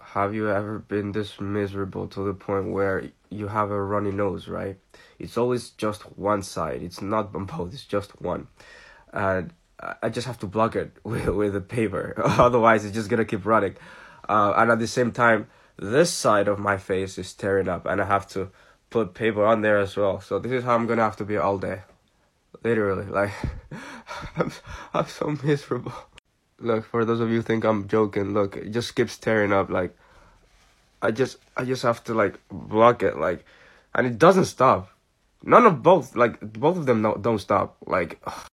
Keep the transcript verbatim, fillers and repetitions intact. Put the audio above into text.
Have you ever been this miserable to the point where you have a runny nose, right? It's always just one side. It's not both, it's just one. And I I just have to block it with, with the paper. Otherwise, it's just gonna keep running. Uh, and at the same time, this side of my face is tearing up, and I have to put paper on there as well. So this is how I'm gonna have to be all day. Literally, like, I'm, I'm so miserable. Look, for those of you who think I'm joking, look, it just keeps tearing up. Like, I just, I just have to like block it, like, and it doesn't stop. None of both, like, both of them no, don't stop. Like, ugh.